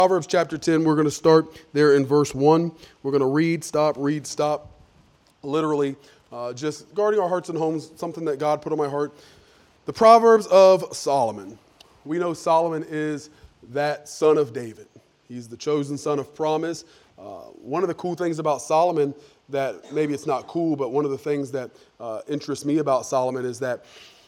Proverbs chapter 10, we're going to start there in verse 1. We're going to read, stop, literally, just guarding our hearts and homes, something that God put on my heart. The Proverbs of Solomon. We know Solomon is that son of David. He's the chosen son of promise. One of the cool things about Solomon that maybe it's not cool, but one of the things that interests me about Solomon is that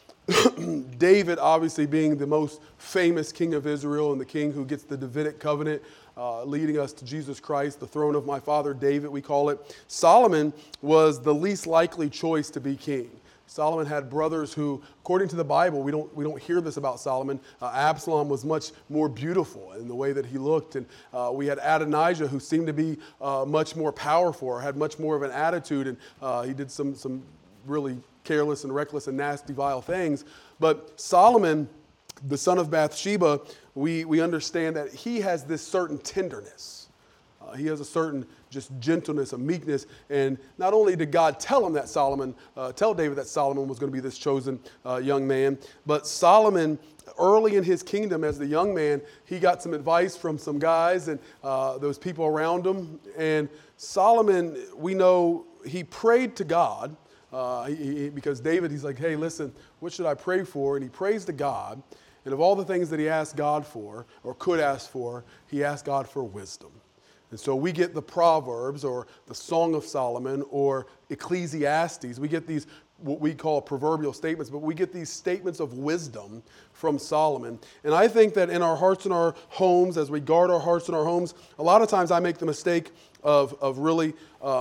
David, obviously being the most famous king of Israel and the king who gets the Davidic covenant, leading us to Jesus Christ, the throne of my father David, we call it. Solomon was the least likely choice to be king. Solomon had brothers who, according to the Bible, we don't hear this about Solomon. Absalom was much more beautiful in the way that he looked, and we had Adonijah, who seemed to be much more powerful, or had much more of an attitude, and he did some really careless and reckless and nasty, vile things. But Solomon, the son of Bathsheba, we understand that he has this certain tenderness. He has a certain just gentleness, a meekness. And not only did God tell him that tell David that Solomon was going to be this chosen young man, but Solomon, early in his kingdom as the young man, he got some advice from some guys and those people around him. And Solomon, we know he prayed to God. Because David, he's like, hey, listen, what should I pray for? And he prays to God. And of all the things that he asked God for, or could ask for, he asked God for wisdom. And so we get the Proverbs, or the Song of Solomon, or Ecclesiastes. We get these, what we call proverbial statements, but we get these statements of wisdom from Solomon. And I think that in our hearts and our homes, as we guard our hearts and our homes, a lot of times I make the mistake of really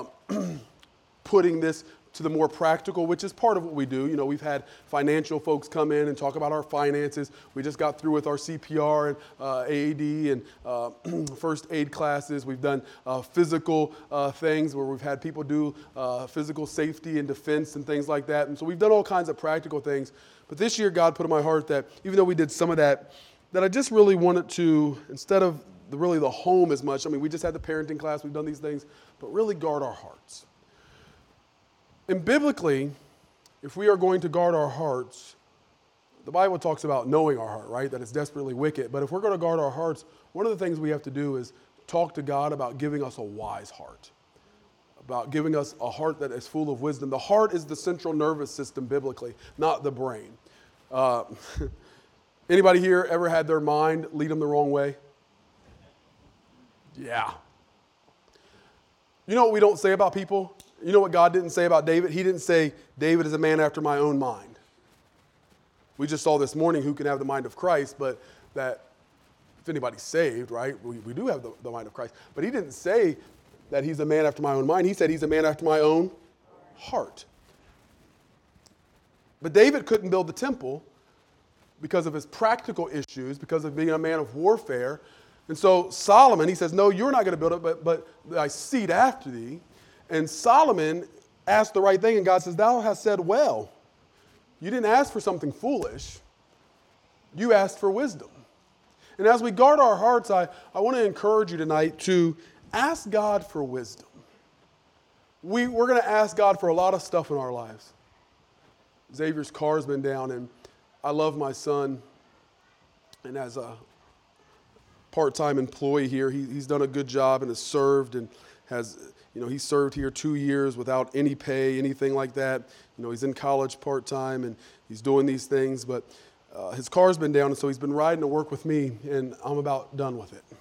putting this to the more practical, which is part of what we do. You know, we've had financial folks come in and talk about our finances. We just got through with our CPR and AAD and first aid classes. We've done physical things where we've had people do physical safety and defense and things like that. And so we've done all kinds of practical things. But this year, God put in my heart that even though we did some of that, that I just really wanted to, instead of the home as much, I mean, we just had the parenting class, we've done these things, but really guard our hearts. And biblically, if we are going to guard our hearts, the Bible talks about knowing our heart, right? That it's desperately wicked. But if we're going to guard our hearts, one of the things we have to do is talk to God about giving us a wise heart, about giving us a heart that is full of wisdom. The heart is the central nervous system biblically, not the brain. Anybody here ever had their mind lead them the wrong way? Yeah. You know what we don't say about people? You know what God didn't say about David? He didn't say, David is a man after my own mind. We just saw this morning who can have the mind of Christ, but that if anybody's saved, right, we do have the mind of Christ. But he didn't say that he's a man after my own mind. He said he's a man after my own heart. But David couldn't build the temple because of his practical issues, because of being a man of warfare. And so Solomon, he says, no, you're not going to build it, but thy seed after thee. And Solomon asked the right thing, and God says, thou hast said well. You didn't ask for something foolish. You asked for wisdom. And as we guard our hearts, I want to encourage you tonight to ask God for wisdom. We're going to ask God for a lot of stuff in our lives. Xavier's car's been down, and I love my son. And as a part-time employee here, he's done a good job and has served and has... You know, he served here 2 years without any pay, anything like that. You know, he's in college part-time and he's doing these things, but his car's been down, and so he's been riding to work with me, and I'm about done with it.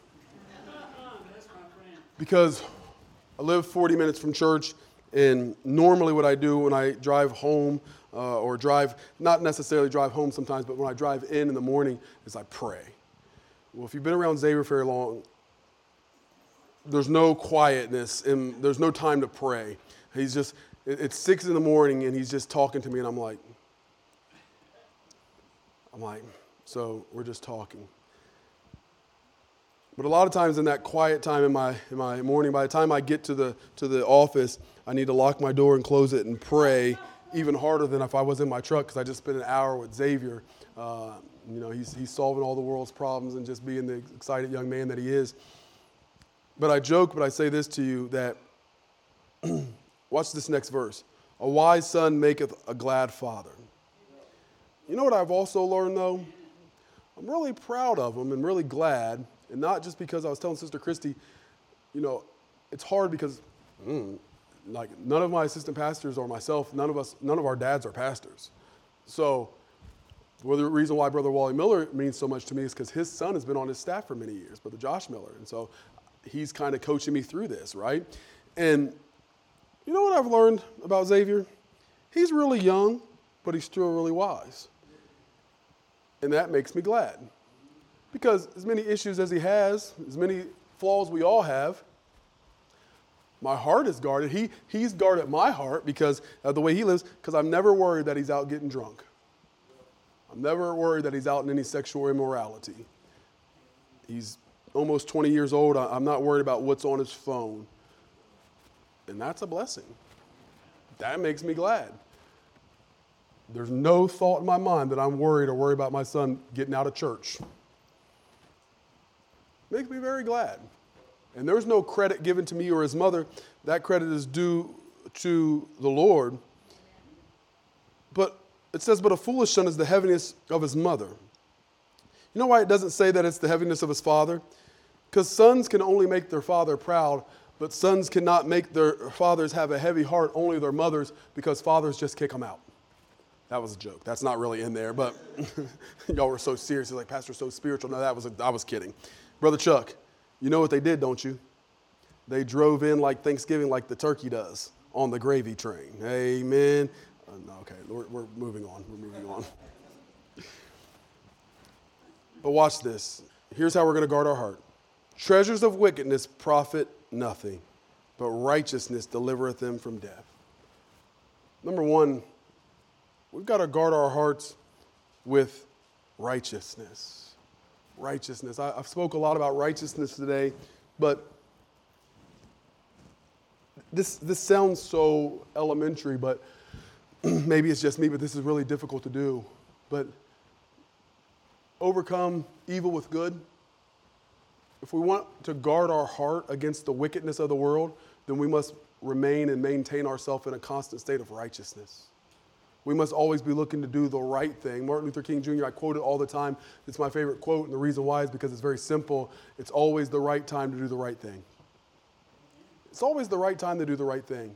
Because I live 40 minutes from church, and normally what I do when I drive home or not necessarily drive home sometimes, but when I drive in the morning is I pray. Well, if you've been around Xavier very long, there's no quietness and there's no time to pray. It's 6 a.m. and he's just talking to me, and I'm like, so we're just talking. But a lot of times in that quiet time in my morning, by the time I get to the office, I need to lock my door and close it and pray even harder than if I was in my truck, because I just spent an hour with Xavier. You know, he's solving all the world's problems and just being the excited young man that he is. But I joke, but I say this to you, that, watch this next verse. A wise son maketh a glad father. You know what I've also learned, though? I'm really proud of him and really glad And not just because I was telling Sister Christy, it's hard because like none of my assistant pastors or myself, none of our dads are pastors. So the reason why Brother Wally Miller means so much to me is because his son has been on his staff for many years, Brother Josh Miller. And so he's kind of coaching me through this, right? And you know what I've learned about Xavier? He's really young, but he's still really wise. And that makes me glad. Because as many issues as he has, as many flaws we all have, my heart is guarded. He's guarded my heart because of the way he lives, because I'm never worried that he's out getting drunk. I'm never worried that he's out in any sexual immorality. He's almost 20 years old. I'm not worried about what's on his phone. And that's a blessing. That makes me glad. There's no thought in my mind that I'm worried or worried about my son getting out of church. Makes me very glad. And there's no credit given to me or his mother. That credit is due to the Lord. But it says, but a foolish son is the heaviness of his mother. You know why it doesn't say that it's the heaviness of his father? Because sons can only make their father proud, but sons cannot make their fathers have a heavy heart, only their mothers, because fathers just kick them out. That was a joke. That's not really in there, but y'all were so serious. It's like, Pastor's so spiritual. No, I was kidding. Brother Chuck, you know what they did, don't you? They drove in like Thanksgiving like the turkey does on the gravy train. Amen. No, okay, we're moving on. We're moving on. But watch this. Here's how we're going to guard our heart. Treasures of wickedness profit nothing, but righteousness delivereth them from death. Number one, we've got to guard our hearts with righteousness. Righteousness. I've spoke a lot about righteousness today, but this sounds so elementary, but maybe it's just me, but this is really difficult to do. But overcome evil with good. If we want to guard our heart against the wickedness of the world, then we must remain and maintain ourselves in a constant state of righteousness. We must always be looking to do the right thing. Martin Luther King Jr., I quote it all the time. It's my favorite quote, and the reason why is because it's very simple. It's always the right time to do the right thing. It's always the right time to do the right thing.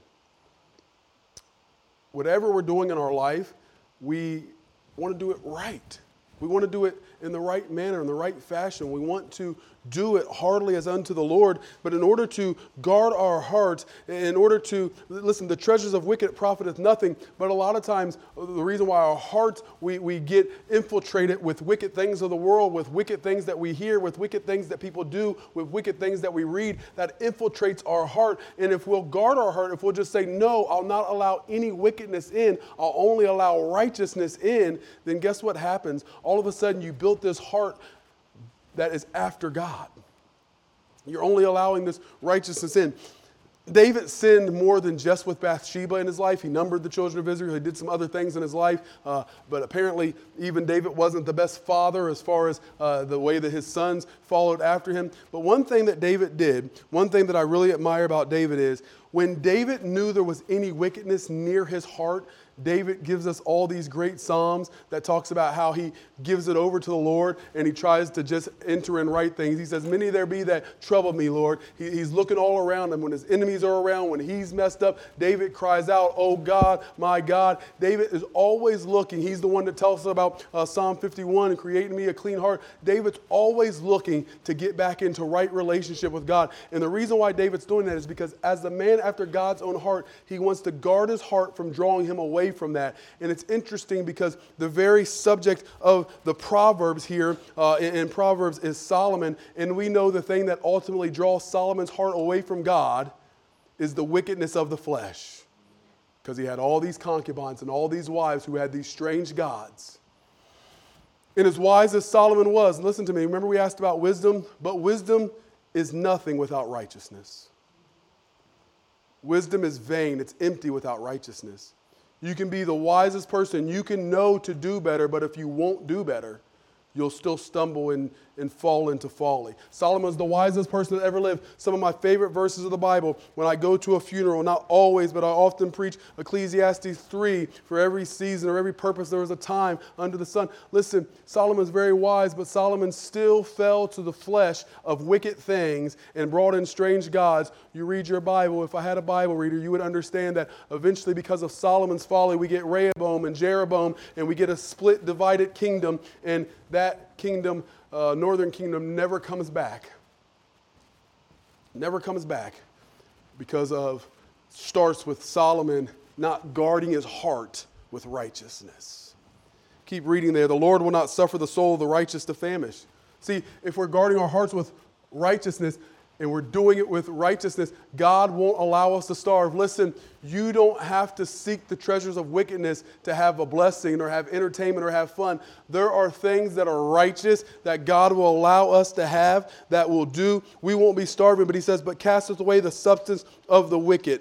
Whatever we're doing in our life, we want to do it right. We want to do it in the right manner, in the right fashion. We want to do it heartily as unto the Lord. But in order to guard our hearts, in order to, listen, the treasures of wicked profiteth nothing. But a lot of times, the reason why our hearts, we get infiltrated with wicked things of the world, with wicked things that we hear, with wicked things that people do, with wicked things that we read, that infiltrates our heart. And if we'll guard our heart, if we'll just say, no, I'll not allow any wickedness in, I'll only allow righteousness in, then guess what happens? All of a sudden, you built this heart that is after God. You're only allowing this righteousness in. David sinned more than just with Bathsheba in his life. He numbered the children of Israel. He did some other things in his life. But apparently, even David wasn't the best father as far as the way that his sons followed after him. But one thing that David did, one thing that I really admire about David is when David knew there was any wickedness near his heart, David gives us all these great Psalms that talks about how he gives it over to the Lord and he tries to just enter in right things. He says, many there be that trouble me, Lord. He's looking all around him. When his enemies are around, when he's messed up, David cries out, oh God, my God. David is always looking. He's the one that tells us about Psalm 51 and creating me a clean heart. David's always looking to get back into right relationship with God. And the reason why David's doing that is because as the man after God's own heart, he wants to guard his heart from drawing him away from that. And it's interesting because the very subject of the Proverbs here in Proverbs is Solomon. And we know the thing that ultimately draws Solomon's heart away from God is the wickedness of the flesh. Because he had all these concubines and all these wives who had these strange gods. And as wise as Solomon was, listen to me, remember we asked about wisdom? But wisdom is nothing without righteousness. Wisdom is vain. It's empty without righteousness. You can be the wisest person. You can know to do better, but if you won't do better, you'll still stumble and fall into folly. Solomon's the wisest person that ever lived. Some of my favorite verses of the Bible, when I go to a funeral, not always, but I often preach Ecclesiastes 3, for every season or every purpose there was a time under the sun. Listen, Solomon's very wise, but Solomon still fell to the flesh of wicked things and brought in strange gods. You read your Bible, if I had a Bible reader, you would understand that eventually because of Solomon's folly, we get Rehoboam and Jeroboam, and we get a split, divided kingdom, and that kingdom, northern kingdom, never comes back. Never comes back because of, starts with Solomon not guarding his heart with righteousness. Keep reading there. The Lord will not suffer the soul of the righteous to famish. See, if we're guarding our hearts with righteousness, and we're doing it with righteousness, God won't allow us to starve. Listen, you don't have to seek the treasures of wickedness to have a blessing or have entertainment or have fun. There are things that are righteous that God will allow us to have that will do. We won't be starving, but he says, but casteth away the substance of the wicked.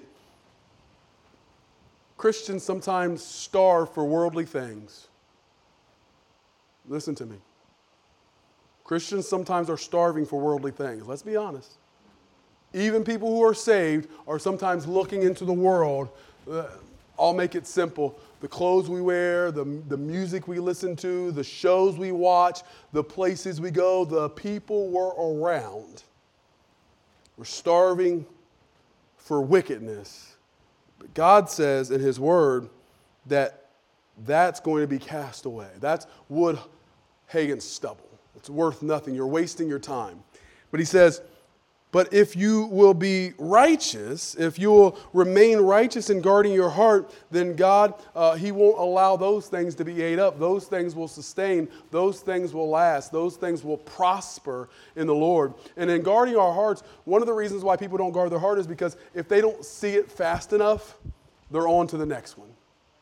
Christians sometimes starve for worldly things. Listen to me. Christians sometimes are starving for worldly things. Let's be honest. Even people who are saved are sometimes looking into the world. I'll make it simple. The clothes we wear, the music we listen to, the shows we watch, the places we go, the people we're around. We're starving for wickedness. But God says in his word that that's going to be cast away. That's wood, hay, and stubble. It's worth nothing. You're wasting your time. But he says, but if you will be righteous, if you will remain righteous in guarding your heart, then God, he won't allow those things to be ate up. Those things will sustain. Those things will last. Those things will prosper in the Lord. And in guarding our hearts, one of the reasons why people don't guard their heart is because if they don't see it fast enough, they're on to the next one.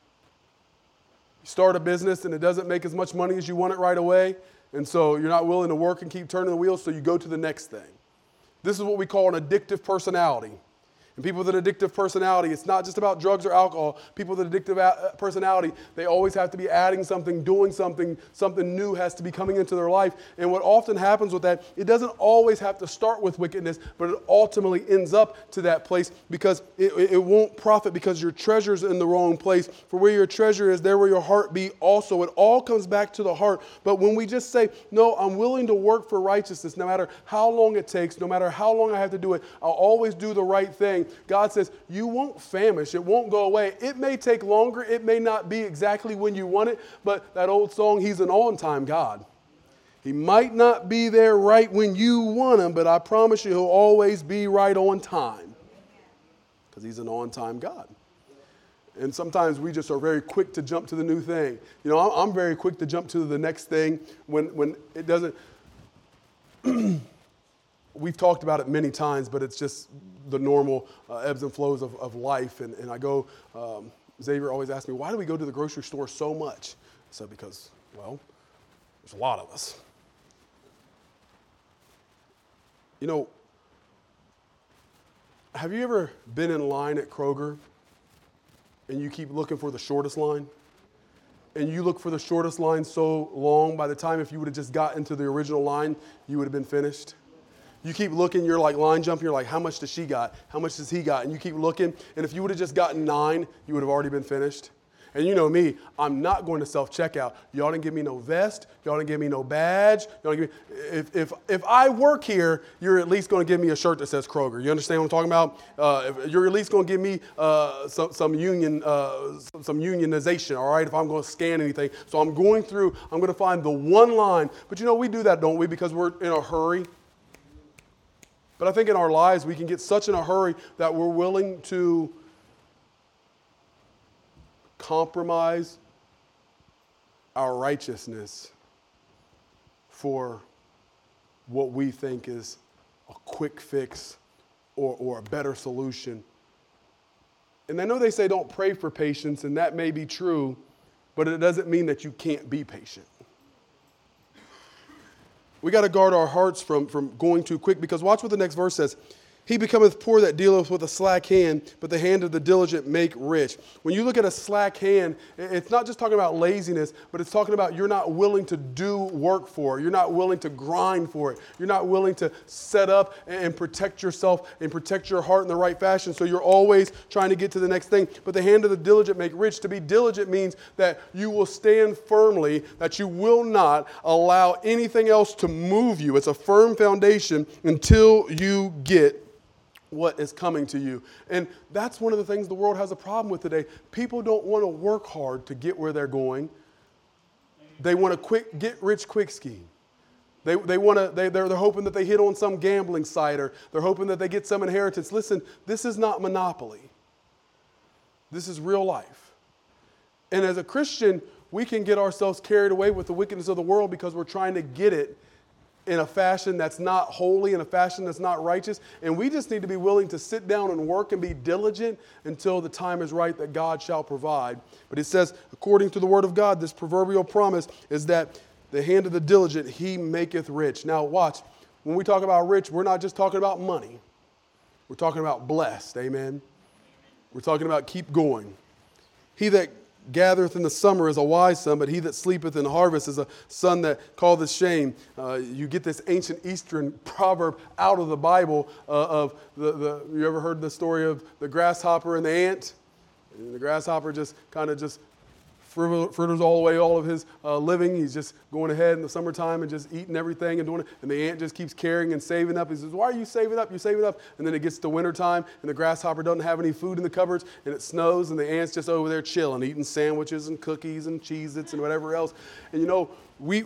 You start a business and it doesn't make as much money as you want it right away, and so you're not willing to work and keep turning the wheels, so you go to the next thing. This is what we call an addictive personality. And people with an addictive personality, it's not just about drugs or alcohol. People with an addictive personality, they always have to be adding something, doing something, something new has to be coming into their life. And what often happens with that, it doesn't always have to start with wickedness, but it ultimately ends up to that place because it won't profit because your treasure's in the wrong place. For where your treasure is, there will your heart be also. It all comes back to the heart. But when we just say, no, I'm willing to work for righteousness, no matter how long it takes, no matter how long I have to do it, I'll always do the right thing. God says, you won't famish. It won't go away. It may take longer. It may not be exactly when you want it. But that old song, he's an on-time God. He might not be there right when you want him, but I promise you he'll always be right on time. Because he's an on-time God. And sometimes we just are very quick to jump to the new thing. You know, I'm very quick to jump to the next thing when it doesn't... We've talked about it many times, but it's just the normal ebbs and flows of life. And I go, Xavier always asks me, why do we go to the grocery store so much? I said, because, well, there's a lot of us. You know, have you ever been in line at Kroger and you keep looking for the shortest line? And you look for the shortest line so long, by the time if you would have just got into the original line, you would have been finished? You keep looking, you're like line jumping, you're like, how much does she got? How much does he got? And you keep looking, and if you would have just gotten 9, you would have already been finished. And you know me, I'm not going to self-checkout. Y'all didn't give me no vest. Y'all didn't give me no badge. Y'all didn't give me, if I work here, you're at least going to give me a shirt that says Kroger. You understand what I'm talking about? You're at least going to give me some unionization, all right, if I'm going to scan anything. So I'm going to find the one line. But you know, we do that, don't we, because we're in a hurry. But I think in our lives, we can get such in a hurry that we're willing to compromise our righteousness for what we think is a quick fix or a better solution. And I know they say don't pray for patience, and that may be true, but it doesn't mean that you can't be patient. We got to guard our hearts from going too quick, because watch what the next verse says. He becometh poor that dealeth with a slack hand, but the hand of the diligent make rich. When you look at a slack hand, it's not just talking about laziness, but it's talking about you're not willing to do work for it. You're not willing to grind for it. You're not willing to set up and protect yourself and protect your heart in the right fashion. So you're always trying to get to the next thing. But the hand of the diligent make rich. To be diligent means that you will stand firmly, that you will not allow anything else to move you. It's a firm foundation until you get what is coming to you. And that's one of the things the world has a problem with today. People don't want to work hard to get where they're going. They want a quick, get rich quick scheme. They're hoping that they hit on some gambling site, or they're hoping that they get some inheritance. Listen, this is not Monopoly. This is real life. And as a Christian, we can get ourselves carried away with the wickedness of the world because we're trying to get it in a fashion that's not holy, in a fashion that's not righteous. And we just need to be willing to sit down and work and be diligent until the time is right that God shall provide. But it says, according to the word of God, this proverbial promise is that the hand of the diligent, he maketh rich. Now watch, when we talk about rich, we're not just talking about money. We're talking about blessed, amen? We're talking about keep going. He that gathereth in the summer is a wise son, but he that sleepeth in harvest is a son that calleth shame. You get this ancient Eastern proverb out of the Bible of you ever heard the story of the grasshopper and the ant? And the grasshopper just kind of fritters all of his living. He's just going ahead in the summertime and just eating everything and doing it. And the ant just keeps carrying and saving up. He says, why are you saving up? You're saving up. And then it gets to wintertime and the grasshopper doesn't have any food in the cupboards and it snows and the ant's just over there chilling, eating sandwiches and cookies and Cheez-Its and whatever else. And you know,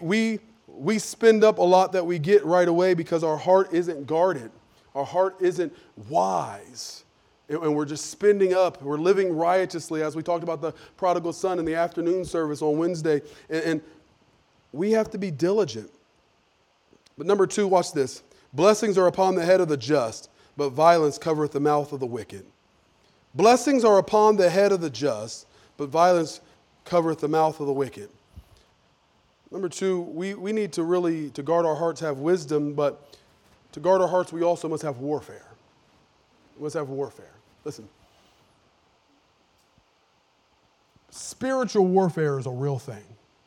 we spend up a lot that we get right away because our heart isn't guarded. Our heart isn't wise. And we're just spending up. We're living riotously, as we talked about the prodigal son in the afternoon service on Wednesday. And we have to be diligent. But number 2, watch this. Blessings are upon the head of the just, but violence covereth the mouth of the wicked. Blessings are upon the head of the just, but violence covereth the mouth of the wicked. Number 2, we need to guard our hearts, have wisdom, but to guard our hearts, we also must have warfare. We must have warfare. Listen, spiritual warfare is a real thing.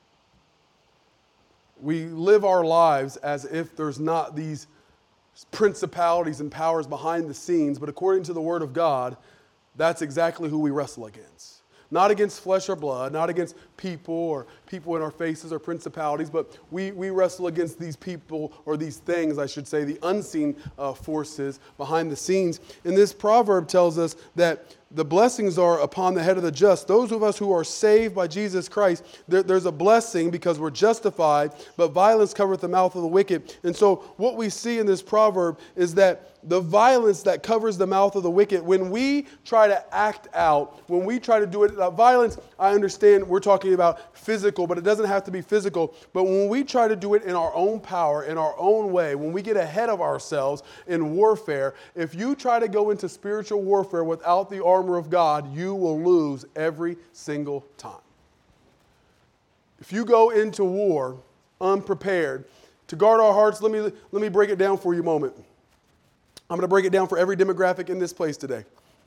We live our lives as if there's not these principalities and powers behind the scenes, but according to the Word of God, that's exactly who we wrestle against. Not against flesh or blood, not against people or people in our faces or principalities, but we wrestle against these people, or these things, I should say, the unseen forces behind the scenes. And this proverb tells us that the blessings are upon the head of the just. Those of us who are saved by Jesus Christ, there's a blessing because we're justified, but violence covereth the mouth of the wicked. And so what we see in this proverb is that the violence that covers the mouth of the wicked, when we try to act out, when we try to do it, violence, I understand we're talking about physical, but it doesn't have to be physical. But when we try to do it in our own power, in our own way, when we get ahead of ourselves in warfare, if you try to go into spiritual warfare without the armor of God, you will lose every single time. If you go into war unprepared, to guard our hearts, let me break it down for you a moment. I'm going to break it down for every demographic in this place today.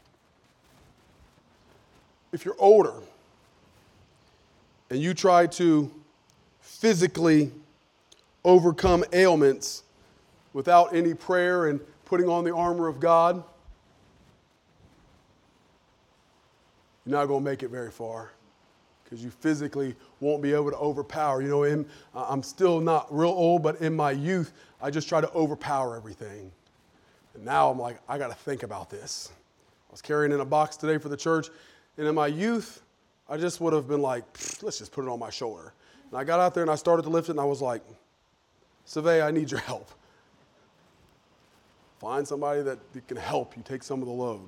If you're older and you try to physically overcome ailments without any prayer and putting on the armor of God, you're not going to make it very far because you physically won't be able to overpower. You know, I'm still not real old, but in my youth, I just try to overpower everything. And now I'm like, I got to think about this. I was carrying in a box today for the church, and in my youth, I just would have been like, let's just put it on my shoulder. And I got out there and I started to lift it, and I was like, Savay, I need your help. Find somebody that can help you take some of the load.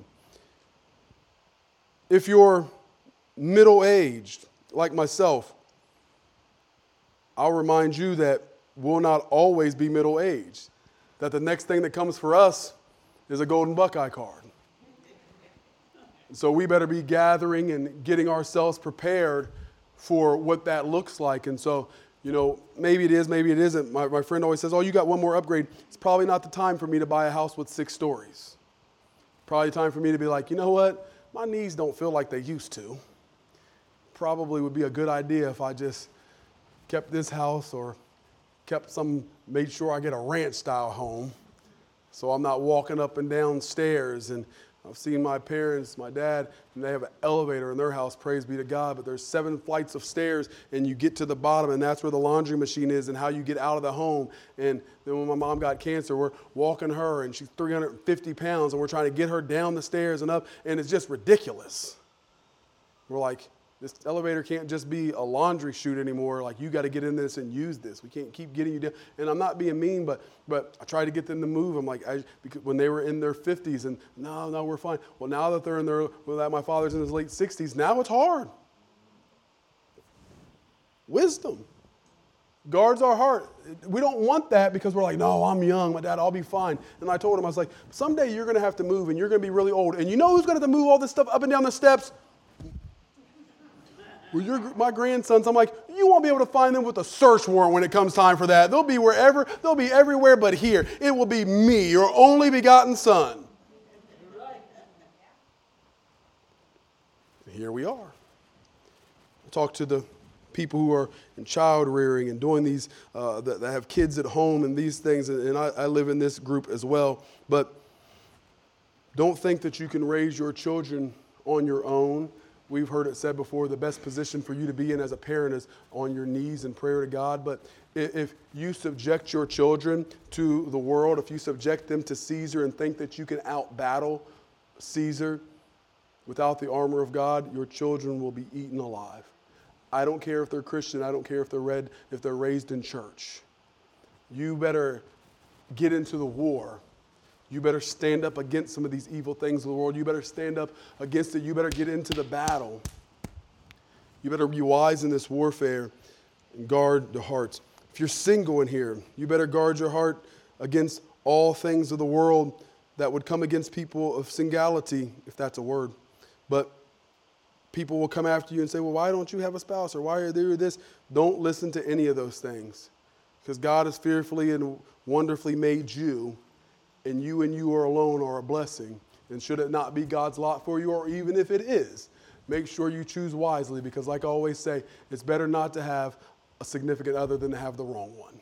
If you're middle-aged, like myself, I'll remind you that we'll not always be middle-aged. That the next thing that comes for us is a golden Buckeye card. So we better be gathering and getting ourselves prepared for what that looks like. And so, you know, maybe it is, maybe it isn't. My friend always says, oh, you got one more upgrade. It's probably not the time for me to buy a house with 6 stories. Probably time for me to be like, you know what? My knees don't feel like they used to. Probably would be a good idea if I just kept this house or made sure I get a ranch-style home so I'm not walking up and down stairs. And I've seen my parents, my dad, and they have an elevator in their house, praise be to God, but there's 7 flights of stairs, and you get to the bottom, and that's where the laundry machine is and how you get out of the home. And then when my mom got cancer, we're walking her, and she's 350 pounds, and we're trying to get her down the stairs and up, and it's just ridiculous. We're like, this elevator can't just be a laundry chute anymore. Like, you got to get in this and use this. We can't keep getting you down. And I'm not being mean, but I try to get them to move. I'm like, because when they were in their 50s, and no, we're fine. Well, now that they're my father's in his late 60s, now it's hard. Wisdom guards our heart. We don't want that because we're like, no, I'm young, my dad, I'll be fine. And I told him, I was like, someday you're going to have to move, and you're going to be really old. And you know who's going to have to move all this stuff up and down the steps? Well, my grandsons, I'm like, you won't be able to find them with a search warrant when it comes time for that. They'll be everywhere but here. It will be me, your only begotten son. Here we are. I talk to the people who are in child rearing and doing these, that have kids at home and these things, and I live in this group as well. But don't think that you can raise your children on your own. We've heard it said before, the best position for you to be in as a parent is on your knees in prayer to God. But if you subject your children to the world, if you subject them to Caesar and think that you can out-battle Caesar without the armor of God, your children will be eaten alive. I don't care if they're Christian. I don't care if they're raised in church. You better get into the war. You better stand up against some of these evil things of the world. You better stand up against it. You better get into the battle. You better be wise in this warfare and guard the hearts. If you're single in here, you better guard your heart against all things of the world that would come against people of singality, if that's a word. But people will come after you and say, well, why don't you have a spouse? Or why are there this? Don't listen to any of those things. Because God has fearfully and wonderfully made you. And you are alone are a blessing. And should it not be God's lot for you, or even if it is, make sure you choose wisely, because like I always say, it's better not to have a significant other than to have the wrong one.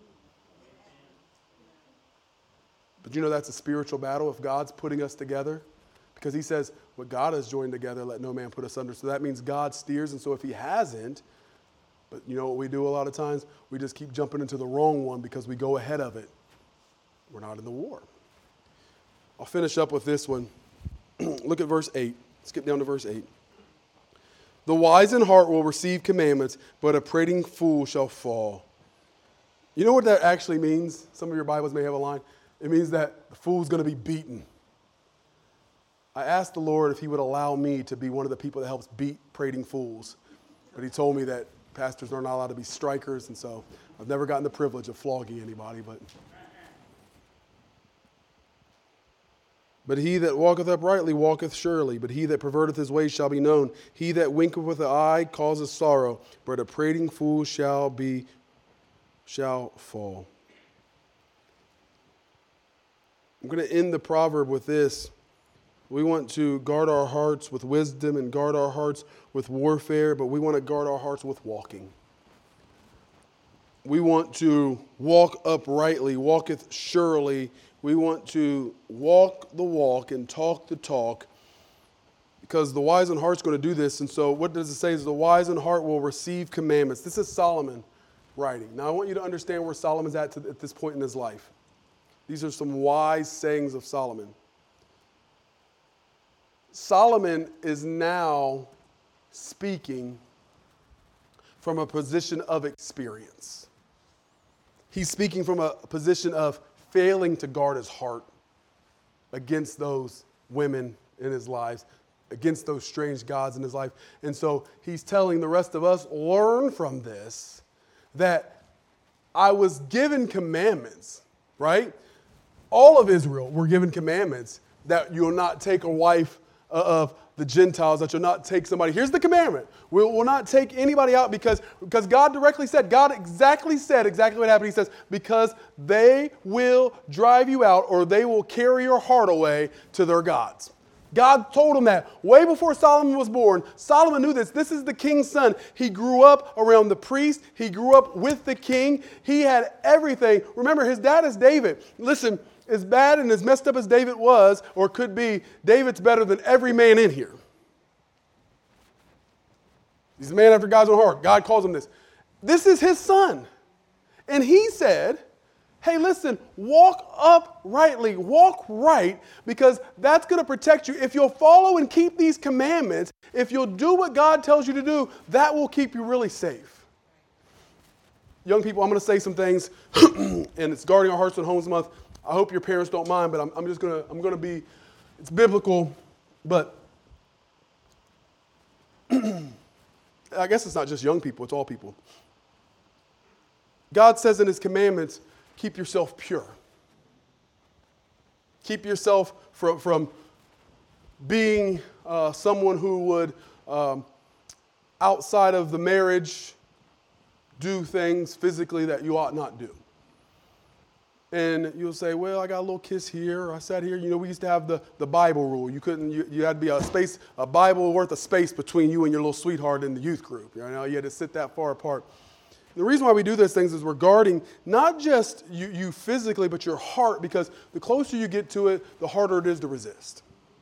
But you know that's a spiritual battle if God's putting us together, because he says, what God has joined together, let no man put us under. So that means God steers, and so if he hasn't, but you know what we do a lot of times? We just keep jumping into the wrong one because we go ahead of it. We're not in the war. I'll finish up with this one. Look at verse 8. Skip down to verse 8. The wise in heart will receive commandments, but a prating fool shall fall. You know what that actually means? Some of your Bibles may have a line. It means that the fool's going to be beaten. I asked the Lord if he would allow me to be one of the people that helps beat prating fools. But he told me that pastors are not allowed to be strikers, and so I've never gotten the privilege of flogging anybody, But he that walketh uprightly walketh surely, but he that perverteth his way shall be known. He that winketh with the eye causeth sorrow, but a prating fool shall fall. I'm going to end the proverb with this. We want to guard our hearts with wisdom and guard our hearts with warfare, but we want to guard our hearts with walking. We want to walk uprightly, walketh surely. We want to walk the walk and talk the talk, because the wise in heart is going to do this. And so what does it say is the wise in heart will receive commandments. This is Solomon writing. Now I want you to understand where Solomon's at this point in his life. These are some wise sayings of Solomon. Solomon is now speaking from a position of experience. He's speaking from a position of failing to guard his heart against those women in his life, against those strange gods in his life. And so he's telling the rest of us, learn from this, that I was given commandments, right? All of Israel were given commandments that you'll not take a wife of the Gentiles, that you'll not take somebody. Here's the commandment. We'll not take anybody out because God directly said, God exactly what happened. He says, because they will drive you out or they will carry your heart away to their gods. God told him that way before Solomon was born. Solomon knew this. This is the king's son. He grew up around the priest. He grew up with the king. He had everything. Remember, his dad is David. Listen, as bad and as messed up as David was, or could be, David's better than every man in here. He's a man after God's own heart. God calls him this. This is his son. And he said, hey, listen, walk uprightly, walk right, because that's going to protect you. If you'll follow and keep these commandments, if you'll do what God tells you to do, that will keep you really safe. Young people, I'm going to say some things, and it's Guarding Our Hearts and Homes Month. I hope your parents don't mind, but I'm going to be, it's biblical, but I guess it's not just young people, it's all people. God says in his commandments, keep yourself pure. Keep yourself from being someone who would, outside of the marriage, do things physically that you ought not do. And you'll say, well, I got a little kiss here, or I sat here. You know, we used to have the Bible rule. You had to be a Bible worth of space between you and your little sweetheart in the youth group. You know, you had to sit that far apart. The reason why we do those things is we're guarding not just you physically, but your heart, because the closer you get to it, the harder it is to resist.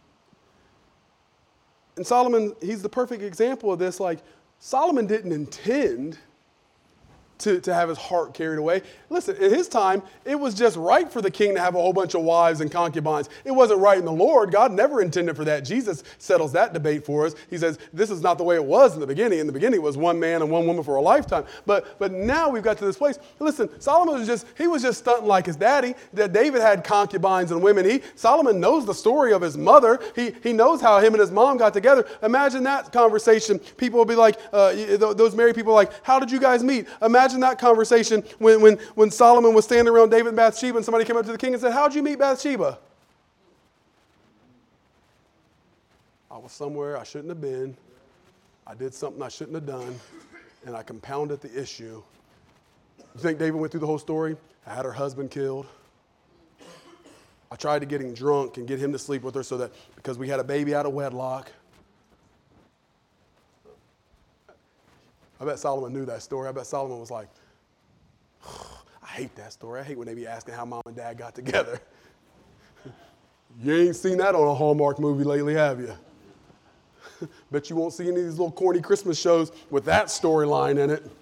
And Solomon, he's the perfect example of this. Like, Solomon didn't intend to have his heart carried away. Listen, in his time, it was just right for the king to have a whole bunch of wives and concubines. It wasn't right in the Lord. God never intended for that. Jesus settles that debate for us. He says, this is not the way it was in the beginning. In the beginning, it was one man and one woman for a lifetime. But now we've got to this place. Listen, Solomon was just stunting like his daddy. That David had concubines and women. Solomon knows the story of his mother. He knows how him and his mom got together. Imagine that conversation. People will be like, those married people are like, how did you guys meet? Imagine that conversation when Solomon was standing around David and Bathsheba and somebody came up to the king and said, how'd you meet Bathsheba? I was somewhere I shouldn't have been. I did something I shouldn't have done, and I compounded the issue. You think David went through the whole story? I had her husband killed. I tried to get him drunk and get him to sleep with her because we had a baby out of wedlock. I bet Solomon knew that story. I bet Solomon was like, I hate that story. I hate when they be asking how mom and dad got together. You ain't seen that on a Hallmark movie lately, have you? Bet you won't see any of these little corny Christmas shows with that storyline in it.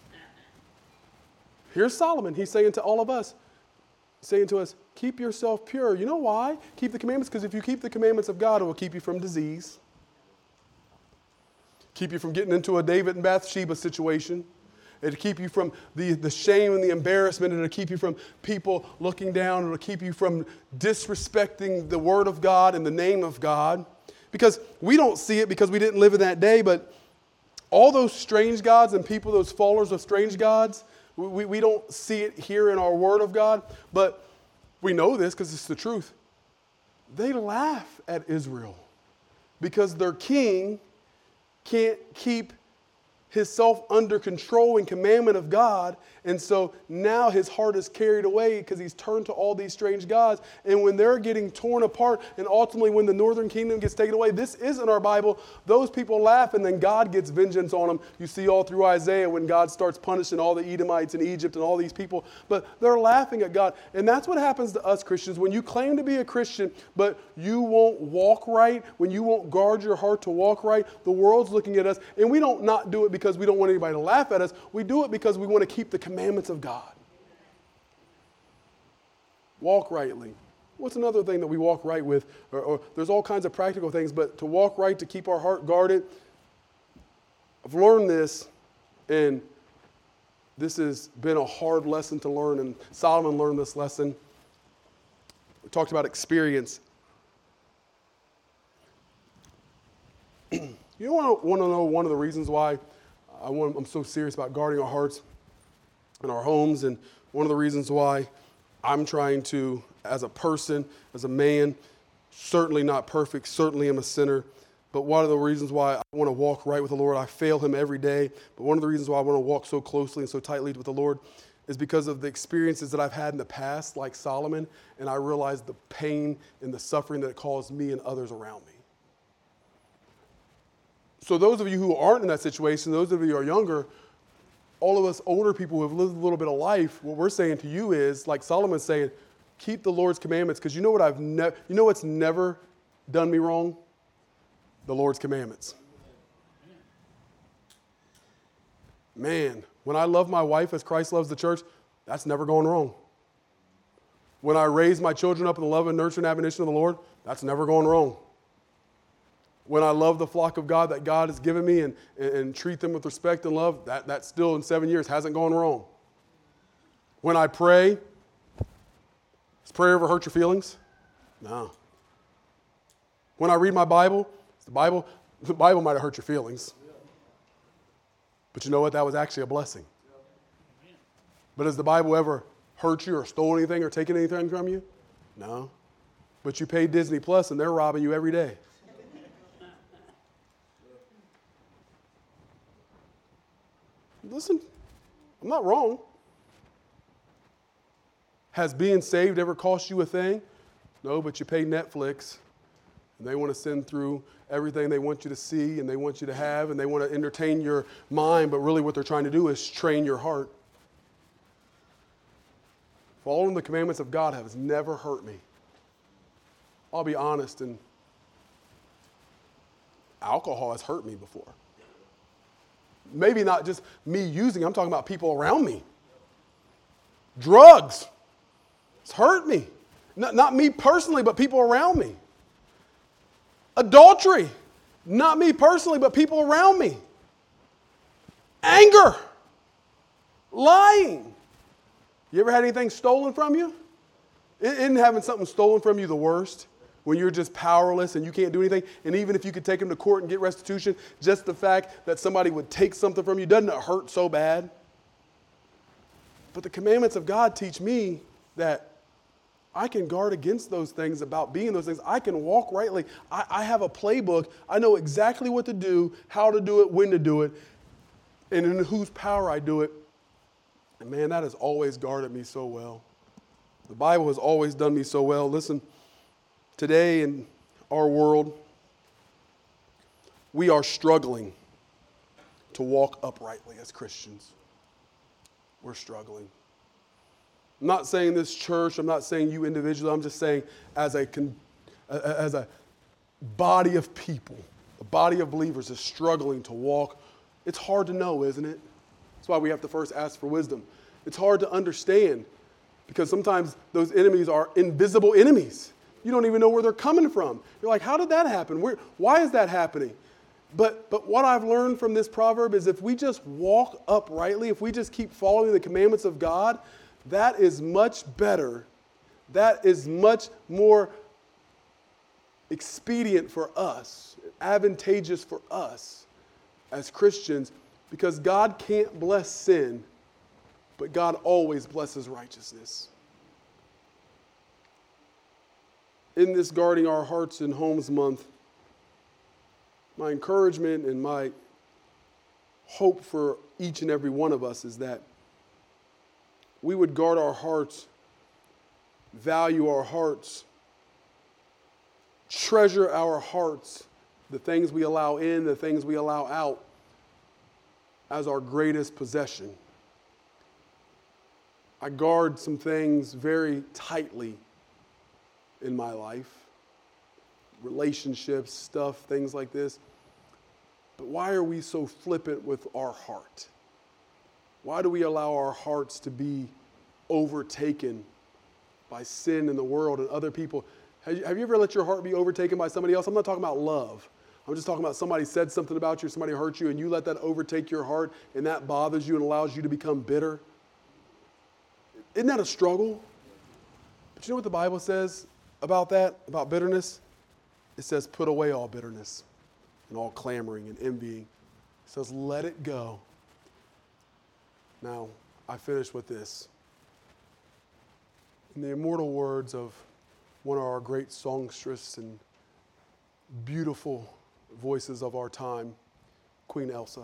Here's Solomon. He's saying to all of us, saying to us, keep yourself pure. You know why? Keep the commandments, because if you keep the commandments of God, it will keep you from disease. Keep you from getting into a David and Bathsheba situation. It'll keep you from the shame and the embarrassment. It'll keep you from people looking down. It'll keep you from disrespecting the word of God and the name of God. Because we don't see it because we didn't live in that day, but all those strange gods and people, those followers of strange gods, we don't see it here in our word of God, but we know this because it's the truth. They laugh at Israel because their king can't keep himself under control and commandment of God. And so now his heart is carried away because he's turned to all these strange gods. And when they're getting torn apart and ultimately when the northern kingdom gets taken away, this isn't our Bible. Those people laugh and then God gets vengeance on them. You see all through Isaiah when God starts punishing all the Edomites in Egypt and all these people. But they're laughing at God. And that's what happens to us Christians. When you claim to be a Christian, but you won't walk right, when you won't guard your heart to walk right, the world's looking at us. And we don't not do it because we don't want anybody to laugh at us. We do it because we want to keep the commandments of God. Walk rightly. What's another thing that we walk right with? Or there's all kinds of practical things, but to walk right, to keep our heart guarded. I've learned this, and this has been a hard lesson to learn, and Solomon learned this lesson. We talked about experience. You want to know one of the reasons why I'm so serious about guarding our hearts and our homes, and one of the reasons why I'm trying to, as a person, as a man, Certainly not perfect. Certainly am a sinner. But one of the reasons why I want to walk right with the Lord, I fail him every day. But one of the reasons why I want to walk so closely and so tightly with the Lord is because of the experiences that I've had in the past, like Solomon, and I realized the pain and the suffering that it caused me and others around me. So those of you who aren't in that situation, those of you who are younger, all of us older people who have lived a little bit of life, what we're saying to you is, like Solomon's saying, keep the Lord's commandments, because you know what you know what's never done me wrong? The Lord's commandments. Man, when I love my wife as Christ loves the church, that's never going wrong. When I raise my children up in the love and nurture and admonition of the Lord, that's never going wrong. When I love the flock of God that God has given me and treat them with respect and love, that still in 7 years hasn't gone wrong. When I pray, does prayer ever hurt your feelings? No. When I read my Bible, the Bible might have hurt your feelings. But you know what? That was actually a blessing. But has the Bible ever hurt you or stole anything or taken anything from you? No. But you pay Disney Plus and they're robbing you every day. Listen, I'm not wrong. Has being saved ever cost you a thing? No, but you pay Netflix, and they want to send through everything they want you to see and they want you to have, and they want to entertain your mind, but really what they're trying to do is train your heart. Following the commandments of God has never hurt me. I'll be honest, and alcohol has hurt me before. Maybe not just me using, I'm talking about people around me. Drugs. It's hurt me. Not me personally, but people around me. Adultery. Not me personally, but people around me. Anger. Lying. You ever had anything stolen from you? Isn't having something stolen from you the worst? When you're just powerless and you can't do anything. And even if you could take them to court and get restitution, just the fact that somebody would take something from you, doesn't it hurt so bad? But the commandments of God teach me that I can guard against those things about being those things. I can walk rightly. I have a playbook. I know exactly what to do, how to do it, when to do it, and in whose power I do it. And man, that has always guarded me so well. The Bible has always done me so well. Listen. Today in our world, we are struggling to walk uprightly as Christians. We're struggling. I'm not saying this church, I'm not saying you individually, I'm just saying as a body of people, a body of believers is struggling to walk. It's hard to know, isn't it? That's why we have to first ask for wisdom. It's hard to understand because sometimes those enemies are invisible enemies. You don't even know where they're coming from. You're like, how did that happen? Why is that happening? But what I've learned from this proverb is if we just walk uprightly, if we just keep following the commandments of God, that is much better. That is much more expedient for us, advantageous for us as Christians, because God can't bless sin, but God always blesses righteousness. In this Guarding Our Hearts and Homes month, my encouragement and my hope for each and every one of us is that we would guard our hearts, value our hearts, treasure our hearts, the things we allow in, the things we allow out, as our greatest possession. I guard some things very tightly in my life, relationships, stuff, things like this. But why are we so flippant with our heart? Why do we allow our hearts to be overtaken by sin in the world and other people? Have you ever let your heart be overtaken by somebody else? I'm not talking about love. I'm just talking about somebody said something about you, somebody hurt you, and you let that overtake your heart, and that bothers you and allows you to become bitter. Isn't that a struggle? But you know what the Bible says about that, about bitterness? It says, put away all bitterness and all clamoring and envying. It says, let it go. Now, I finish with this. In the immortal words of one of our great songstresses and beautiful voices of our time, Queen Elsa.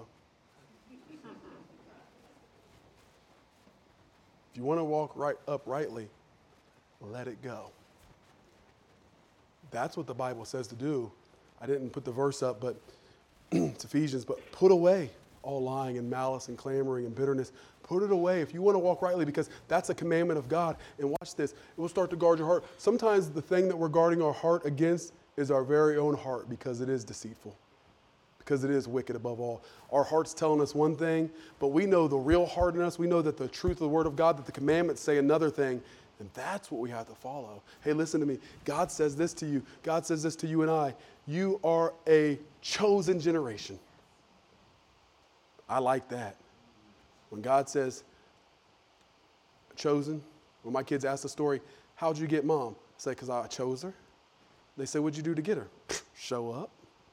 If you want to walk uprightly, let it go. That's what the Bible says to do. I didn't put the verse up, but it's Ephesians, but put away all lying and malice and clamoring and bitterness. Put it away if you want to walk rightly, because that's a commandment of God. And watch this. It will start to guard your heart. Sometimes the thing that we're guarding our heart against is our very own heart, because it is deceitful, because it is wicked above all. Our heart's telling us one thing, but we know the real heart in us. We know that the truth of the Word of God, that the commandments say another thing, and that's what we have to follow. Hey, listen to me. God says this to you. God says this to you and I. You are a chosen generation. I like that. When God says, chosen, when my kids ask the story, how'd you get mom? I say, because I chose her. They say, what'd you do to get her? Show up.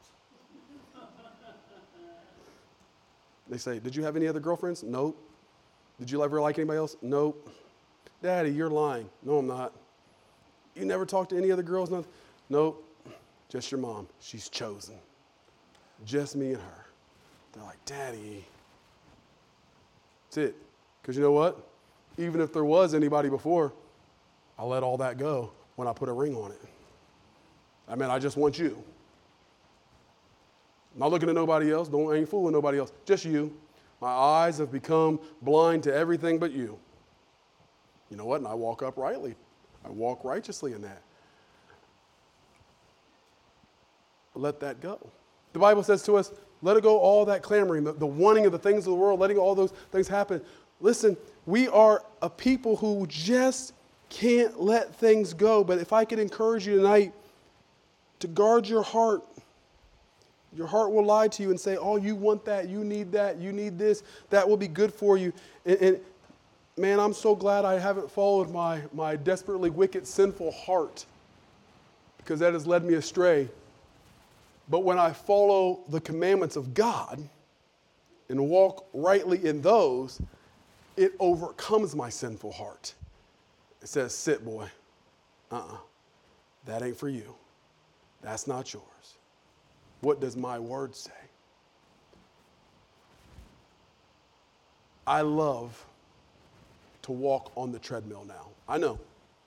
They say, did you have any other girlfriends? Nope. Did you ever like anybody else? Nope. Daddy, you're lying. No, I'm not. You never talked to any other girls? Nothing? Nope. Just your mom. She's chosen. Just me and her. They're like, Daddy. That's it. Because you know what? Even if there was anybody before, I let all that go when I put a ring on it. I mean, I just want you. I'm not looking at nobody else. Ain't fooling nobody else. Just you. My eyes have become blind to everything but you. You know what? And I walk uprightly. I walk righteously in that. Let that go. The Bible says to us, let it go, all that clamoring, the wanting of the things of the world, letting all those things happen. Listen, we are a people who just can't let things go. But if I could encourage you tonight to guard your heart will lie to you and say, oh, you want that, you need this, that will be good for you. And man, I'm so glad I haven't followed my desperately wicked, sinful heart, because that has led me astray. But when I follow the commandments of God and walk rightly in those, it overcomes my sinful heart. It says, sit, boy. That ain't for you. That's not yours. What does my word say? I love to walk on the treadmill now. I know.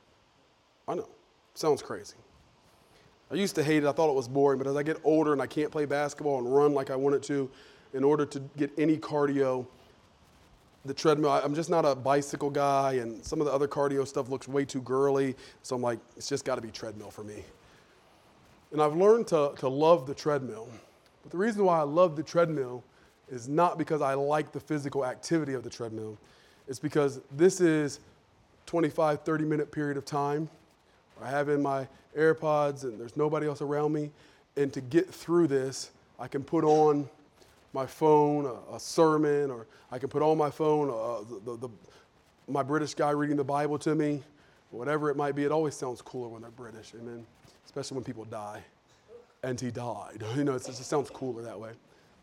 Sounds crazy. I used to hate it. I thought it was boring. But as I get older and I can't play basketball and run like I wanted to, in order to get any cardio, the treadmill, I'm just not a bicycle guy, and some of the other cardio stuff looks way too girly. So I'm like, it's just got to be treadmill for me. And I've learned to love the treadmill. But the reason why I love the treadmill is not because I like the physical activity of the treadmill. It's because this is 25, 30-minute period of time. I have in my AirPods and there's nobody else around me. And to get through this, I can put on my phone a sermon, or I can put on my phone my British guy reading the Bible to me, whatever it might be. It always sounds cooler when they're British, amen? Especially when people die. And he died. You know, it just sounds cooler that way.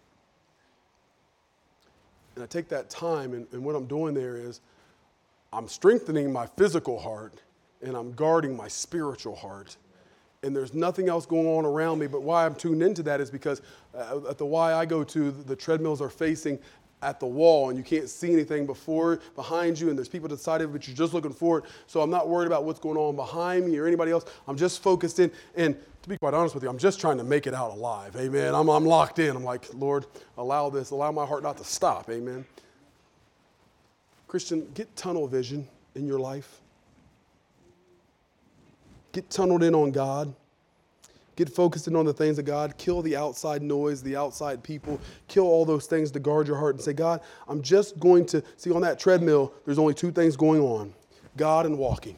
And I take that time, and what I'm doing there is I'm strengthening my physical heart, and I'm guarding my spiritual heart. And there's nothing else going on around me. But why I'm tuned into that is because at the Y I go to, the treadmills are facing at the wall, and you can't see anything behind you, and there's people to the side of it, but you're just looking forward. So I'm not worried about what's going on behind me or anybody else. I'm just focused in. And to be quite honest with you, I'm just trying to make it out alive. Amen. I'm locked in. I'm like, Lord, allow my heart not to stop. Amen. Christian, get tunnel vision in your life. Get tunneled in on God. Get focused in on the things of God. Kill the outside noise, the outside people. Kill all those things to guard your heart and say, God, I'm just going to, see on that treadmill, there's only two things going on. God and walking.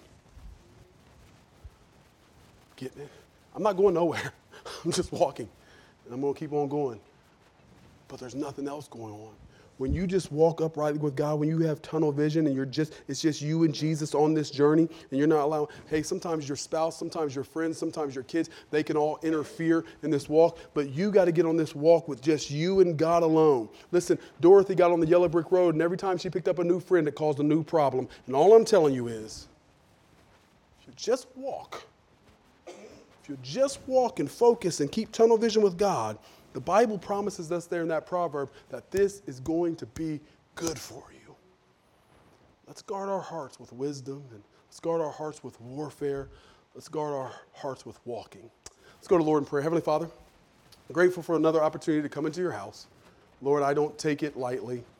Getting it? I'm not going nowhere. I'm just walking. And I'm going to keep on going. But there's nothing else going on. When you just walk uprightly with God, when you have tunnel vision and it's just you and Jesus on this journey, and you're not allowing, hey, sometimes your spouse, sometimes your friends, sometimes your kids, they can all interfere in this walk, but you got to get on this walk with just you and God alone. Listen, Dorothy got on the yellow brick road, and every time she picked up a new friend, it caused a new problem. And all I'm telling you is, if you just walk if you just walk and focus and keep tunnel vision with God, the Bible promises us there in that proverb that this is going to be good for you. Let's guard our hearts with wisdom, and let's guard our hearts with warfare. Let's guard our hearts with walking. Let's go to the Lord in prayer. Heavenly Father, I'm grateful for another opportunity to come into your house. Lord, I don't take it lightly.